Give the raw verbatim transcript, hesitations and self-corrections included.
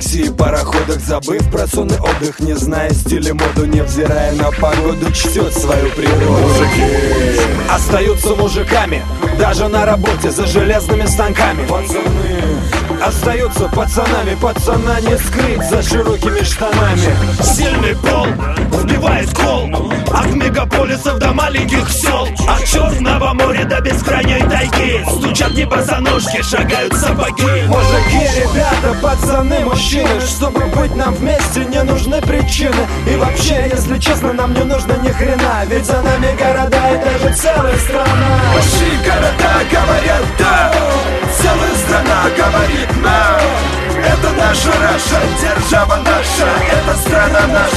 такси и пароходах, забыв про сон и отдых, не зная стиля моду, невзирая на погоду, чтет свою природу. Мужики остаются мужиками, даже на работе за железными станками. Пацаны остаются пацанами, пацана не скрыть за широкими штанами. Сильный пол вбивает кол от мегаполисов до маленьких сел, от Черного моря до бескрайней тайги. Стучат не босоножки, шагают сапоги. Мужики, ребята, пацаны, мужчины, чтобы быть нам вместе, не нужны причины. И вообще, если честно, нам не нужно ни хрена, ведь за нами города и даже целая страна. Большие города говорят да, целая страна говорит на. Это наша Раша, держава наша, это страна наша.